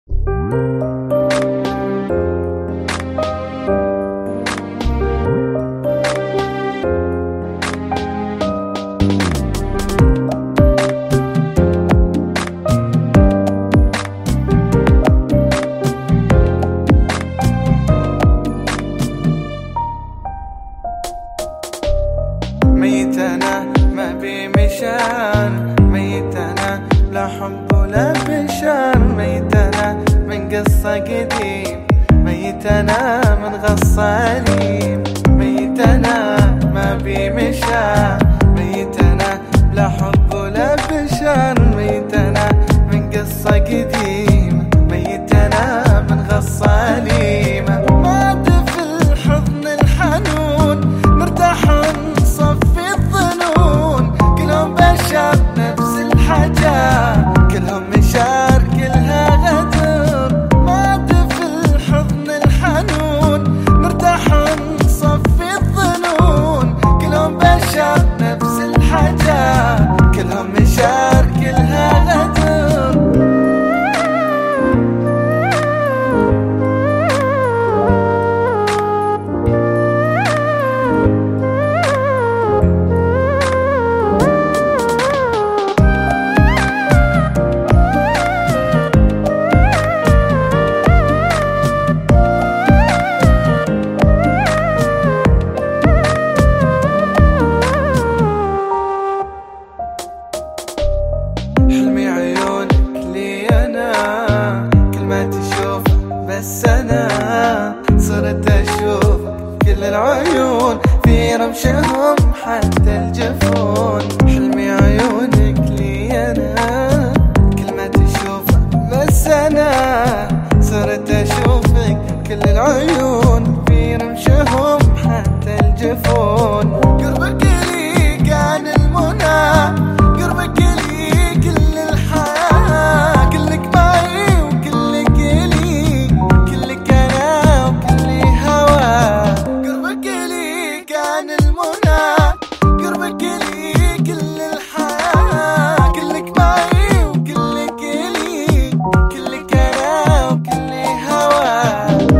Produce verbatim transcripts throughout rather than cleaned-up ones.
ميت أنا ما بي مشان، ميت أنا لا حب ولا بشان، ميت أنا من قصة قديم، ميت أنا من غصة أليم، ميت أنا ما بي مشان، ميت أنا لا حب ولا بشان، ميت أنا من قصة قديم، ميت أنا من غصة أليمة. مات في الحضن الحنون مرتاح نصفي الظنون، كلهم بشر نفس الحاجة، كلهم مشاعر كلها غدر. مات في الحضن الحنون مرتاح نصفي الظنون، كلهم بشر نفس الحاجة، كلهم مشاعر كلها غدر. حلمي عيونك لي أنا، كل ما تشوف بس أنا صرت أشوف كل العيون في رمشهم حتى الجفون. حلمي عيونك لي أنا، كل ما تشوف بس أنا صرت أشوفك كل العيون في رمشهم حتى الجفون. قربك لي كان المنى، قربك لي كل الحياة، كلك معي وكلك لي، كلك أنا وكلي هوا. قربك لي كان المنى، قربك لي كل الحياة، كلك معي وكلك لي، كلك أنا وكلي هوا.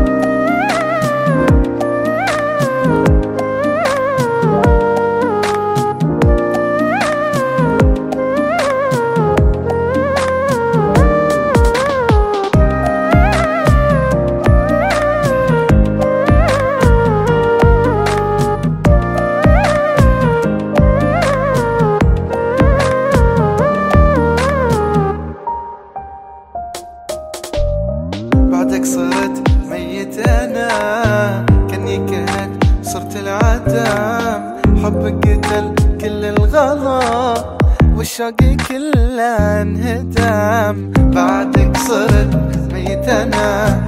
بعدك صرت ميت أنا، كني كنت صرت العدم، حبك قتل كل الغلا والشوق كله انهدم. بعدك صرت ميت أنا،